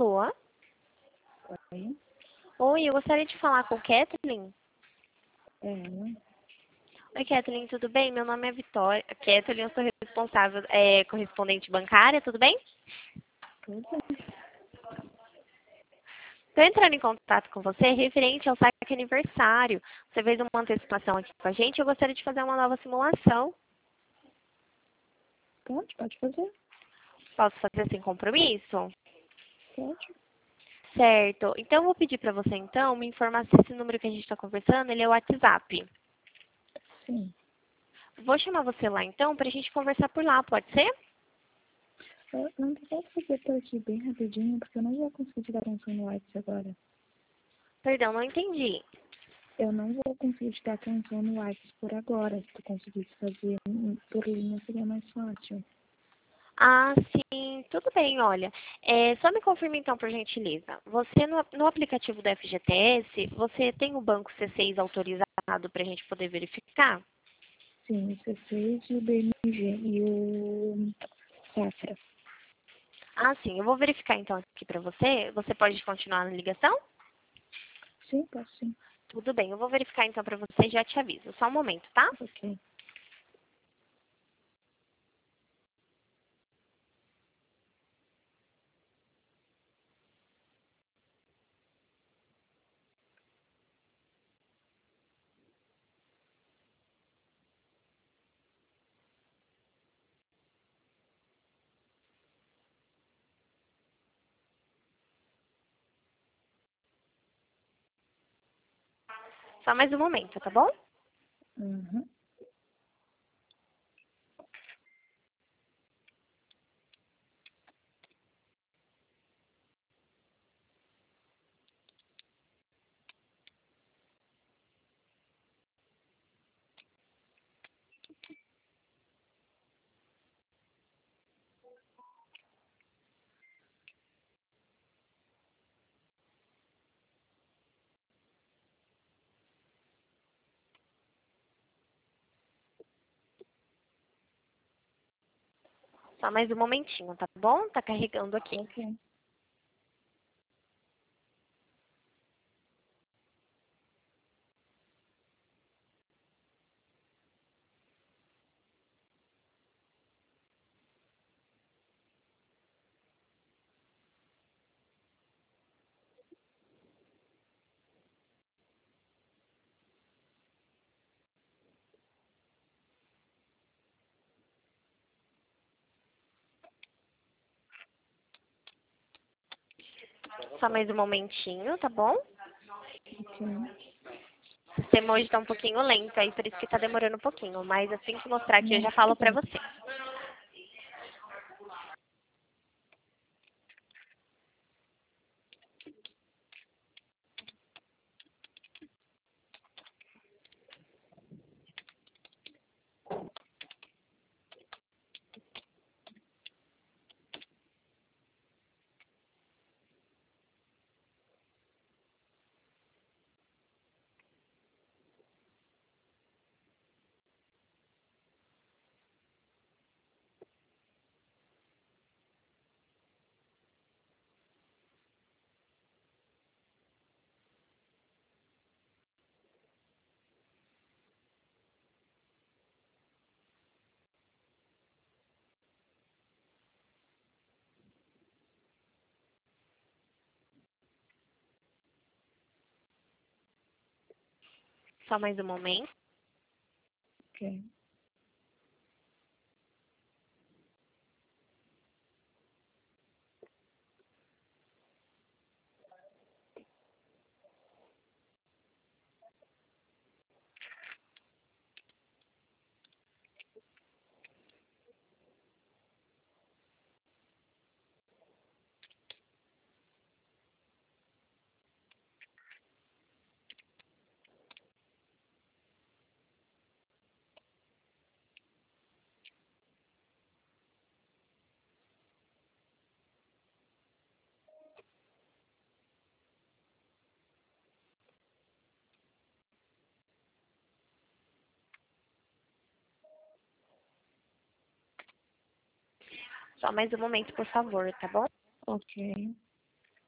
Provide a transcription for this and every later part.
Alô? Oi, Oi, eu gostaria de falar com Kathleen. ela. Oi, Kathleen, tudo bem? Meu nome é Vitória. Kathleen, eu sou responsável, correspondente bancária, tudo bem? Tudo? Estou entrando em contato com você referente ao saque aniversário. Você fez uma antecipação aqui com a gente, eu gostaria de fazer uma nova simulação. Pode fazer. Posso fazer sem compromisso? Pode. Certo. Então, eu vou pedir para você, então, me informar se esse número que a gente está conversando, ele é o WhatsApp. Sim. Vou chamar você lá, então, para a gente conversar por lá, pode ser? Eu não posso fazer por aqui bem rapidinho, porque eu não vou conseguir te dar atenção no WhatsApp agora. Perdão, não entendi. Eu não vou conseguir te dar atenção no WhatsApp por agora. Se tu conseguisse fazer por linha, seria mais fácil. Ah, sim, tudo bem, olha. Só me confirma então, por gentileza. Você no aplicativo do FGTS, você tem o banco C6 autorizado para a gente poder verificar? Sim, o C6 e o BMG e o Safra. Ah, sim, eu vou verificar então aqui para você. Você pode continuar na ligação? Sim, posso sim. Tudo bem, eu vou verificar então para você e já te aviso. Só um momento, tá? Ok. Só mais um momento, tá bom? Uhum. Só mais um momentinho, tá bom? Tá carregando aqui. Ok. Só mais um momentinho, tá bom? Ok. O sistema hoje tá um pouquinho lento, aí por isso que tá demorando um pouquinho. Mas assim que mostrar aqui, eu Não, já tudo falo pra bem. você. Só mais um momento. Ok. Só mais um momento, por favor, tá bom? Ok.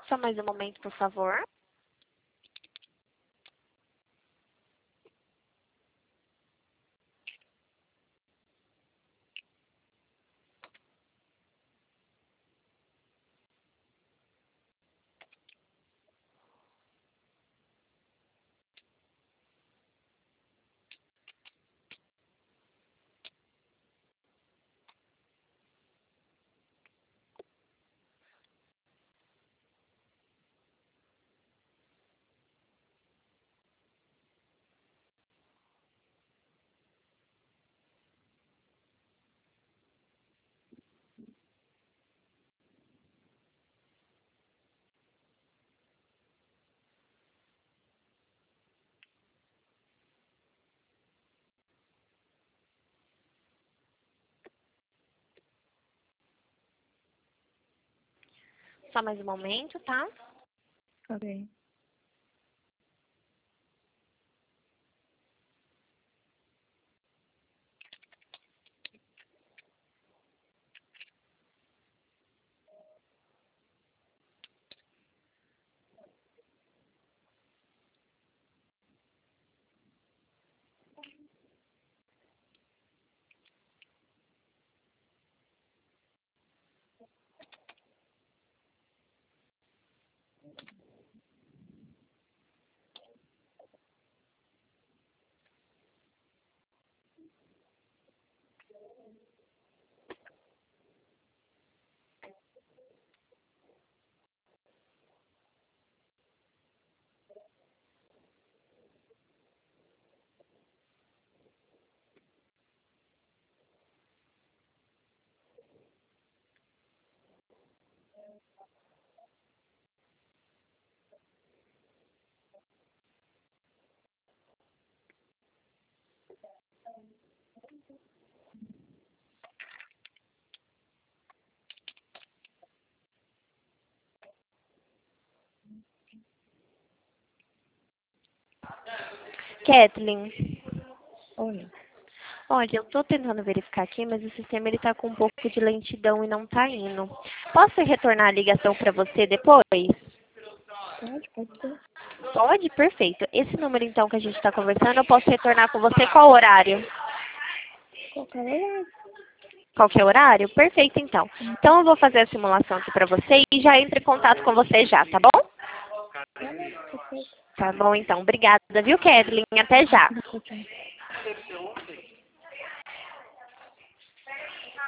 Só mais um momento, por favor. Só mais um momento, tá? Ok. Kathleen, Oi. olha, eu tô tentando verificar aqui, mas o sistema ele tá com um pouco de lentidão e não tá indo. Posso retornar a ligação para você depois? Pode ser. Pode? Perfeito. Esse número, então, que a gente está conversando, eu posso retornar com você qual horário? Qualquer horário. Qualquer horário? Perfeito, então. Então, eu vou fazer a simulação aqui para você e já entro em contato com você já, tá bom? Tá bom, perfeito. Tá bom, então. Obrigada, viu, Kathleen? Até já. Tchau.